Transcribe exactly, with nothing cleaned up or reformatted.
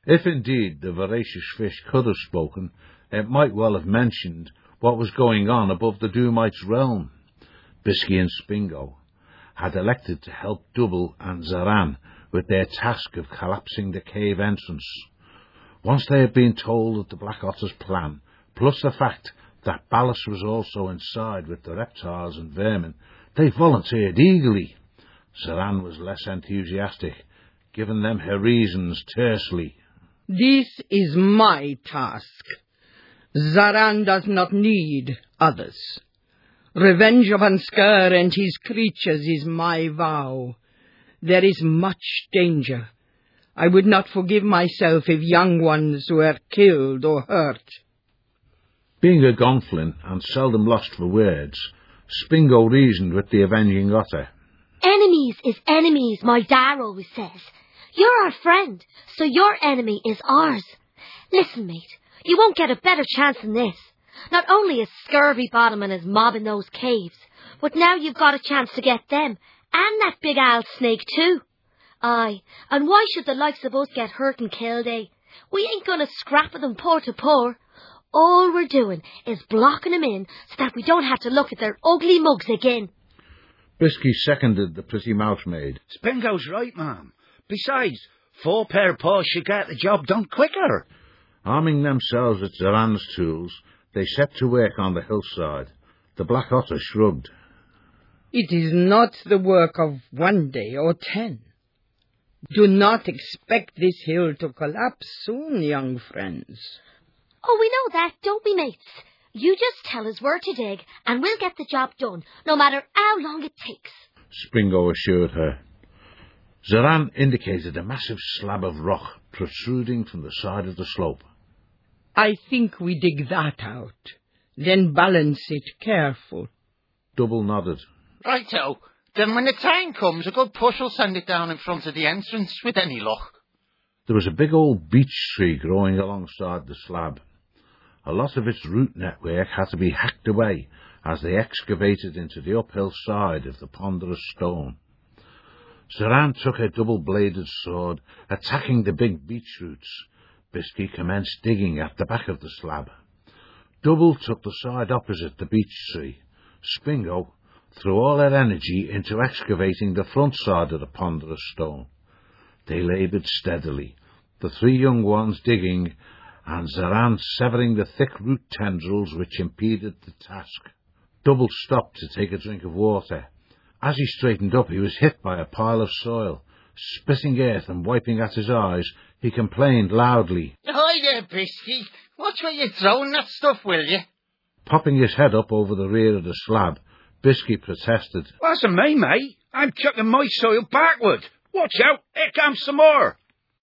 If indeed the voracious fish could have spoken, it might well have mentioned what was going on above the Doomite's realm. Bisky and Spingo had elected to help Double and Zaran with their task of collapsing the cave entrance. Once they had been told of the Black Otter's plan, plus the fact that Ballas was also inside with the reptiles and vermin, they volunteered eagerly. Zaran was less enthusiastic, giving them her reasons tersely. This is my task. Zaran does not need others. Revenge upon Skur and his creatures is my vow. There is much danger. I would not forgive myself if young ones were killed or hurt. Being a gonflin and seldom lost for words, Spingo reasoned with the avenging otter. Enemies is enemies, my dad always says. You're our friend, so your enemy is ours. Listen, mate, you won't get a better chance than this. Not only is Scurvy Bottom and his mob in those caves, but now you've got a chance to get them, and that big owl snake too. Aye, and why should the likes of us get hurt and killed, eh? We ain't gonna scrap at them paw to paw. All we're doing is blocking them in so that we don't have to look at their ugly mugs again. Bisky seconded the pretty mouse maid. Spingo's right, ma'am. Besides, four pair of paws should get the job done quicker. Arming themselves with Zaran's tools, they set to work on the hillside. The Black Otter shrugged. It is not the work of one day or ten. Do not expect this hill to collapse soon, young friends. Oh, we know that, don't we, mates? You just tell us where to dig, and we'll get the job done, no matter how long it takes. Spingo assured her. Zaran indicated a massive slab of rock protruding from the side of the slope. I think we dig that out, then balance it careful. Double nodded. Righto. Then when the time comes, a good push will send it down in front of the entrance, with any luck. There was a big old beech tree growing alongside the slab. A lot of its root network had to be hacked away as they excavated into the uphill side of the ponderous stone. Zaran took her double-bladed sword, attacking the big beech roots. Bisky commenced digging at the back of the slab. Double took the side opposite the beech tree. Spingo threw all her energy into excavating the front side of the ponderous stone. They laboured steadily, the three young ones digging, and Zaran severing the thick root tendrils which impeded the task. Double stopped to take a drink of water. As he straightened up, he was hit by a pile of soil. Spitting earth and wiping at his eyes, he complained loudly. Hi there, Bisky. Watch where you're throwing that stuff, will you? Popping his head up over the rear of the slab, Bisky protested. Wasn't me, mate. I'm chucking my soil backward. Watch out, here comes some more.